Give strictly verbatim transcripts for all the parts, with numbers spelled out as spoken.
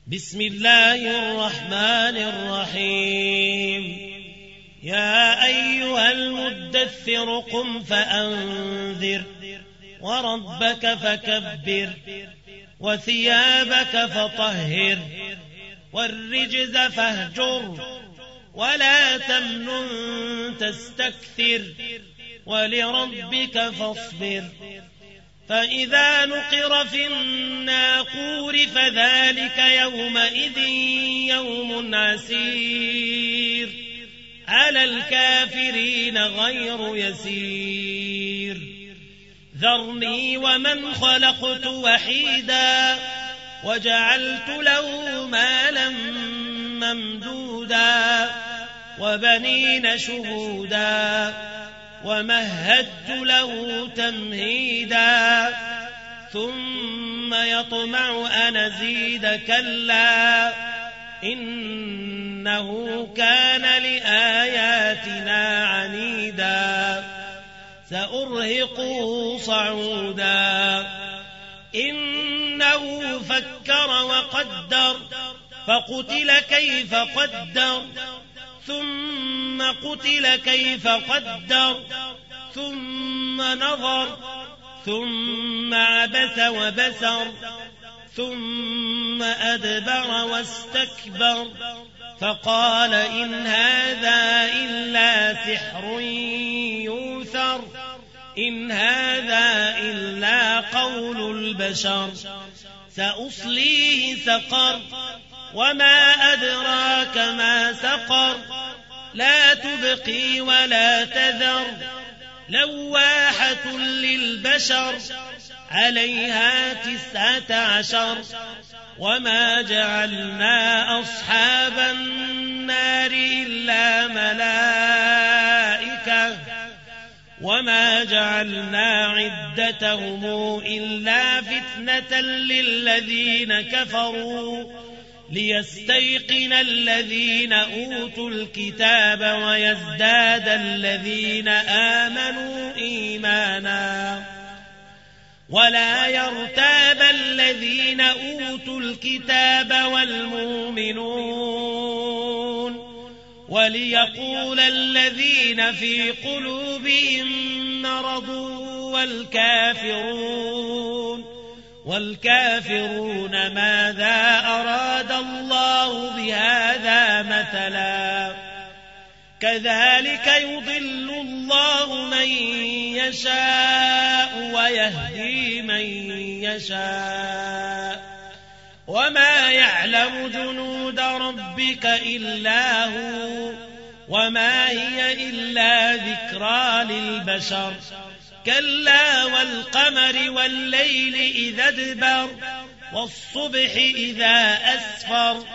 بسم الله الرحمن الرحيم يا أيها المدثر قم فأنذر وربك فكبر وثيابك فطهر والرجز فاهجر ولا تمنن تستكثر ولربك فاصبر فإذا نقر في الناقور فذلك يومئذ يوم عسير على الكافرين غير يسير ذرني ومن خلقت وحيدا وجعلت له مالا ممدودا وبنين شهودا ومهدت له تمهيدا ثم يطمع أن أزيد كلا إنه كان لآياتنا عنيدا سأرهقه صعودا إنه فكر وقدر فقتل كيف قدر ثم قتل كيف قدر ثم نظر ثم عبس وبسر ثم أدبر واستكبر فقال إن هذا إلا سحر يوثر إن هذا إلا قول البشر سأصليه سقر وما أدراك ما سقر لا تبقي ولا تذر لواحة للبشر عليها تسعة عشر وما جعلنا أصحاب النار إلا ملائكة وما جعلنا عدتهم إلا فتنة للذين كفروا ليستيقن الذين أوتوا الكتاب ويزداد الذين آمنوا إيمانا ولا يرتاب الذين أوتوا الكتاب والمؤمنون وليقول الذين في قلوبهم مرض والكافرون والكافرون ماذا أراد الله بهذا مثلا كذلك يضل الله من يشاء ويهدي من يشاء وما يعلم جنود ربك إلا هو وما هي إلا ذكرى للبشر كلا والقمر والليل إذا ادبر والصبح إذا أسفر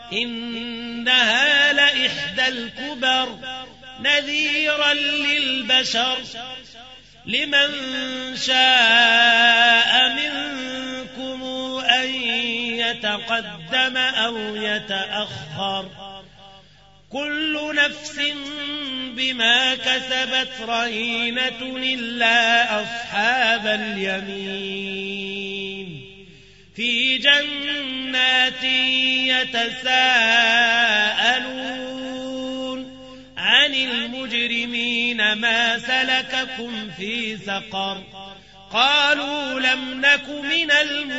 إنها لإحدى الكبر نذيرا للبشر لمن شاء منكم أن يتقدم أو يتأخر كل نفس بما كسبت رهينة إلا أصحاب اليمين في جنات يتساءلون عن المجرمين ما سلككم في سقر قالوا لم نك من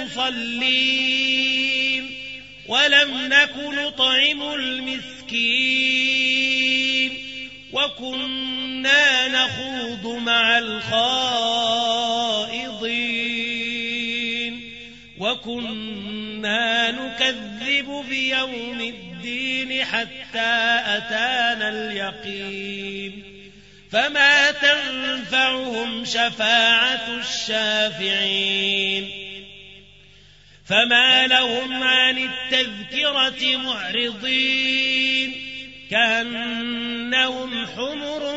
المصلين ولم نك نطعم المسكين وكنا نخوض مع الخائضين وكنا نكذب بيوم الدين حتى أتانا اليقين فما تنفعهم شفاعة الشافعين فما لهم عن التذكرة معرضين كأنهم حمر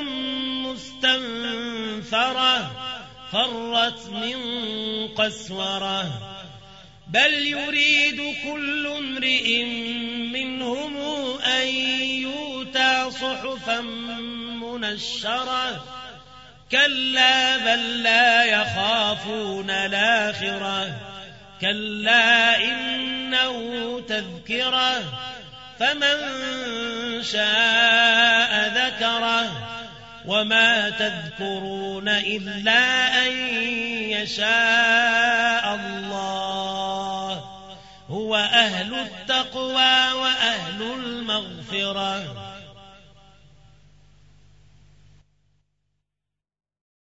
مستنفرة فرت من قسورة بل يريد كل امرئ منهم أن يؤتى صحفا منشرة كلا بل لا يخافون الآخرة كلا إنه تذكرة فمن شاء ذكره وما تذكرون إلا أن يشاء الله هو أهل التقوى وأهل المغفرة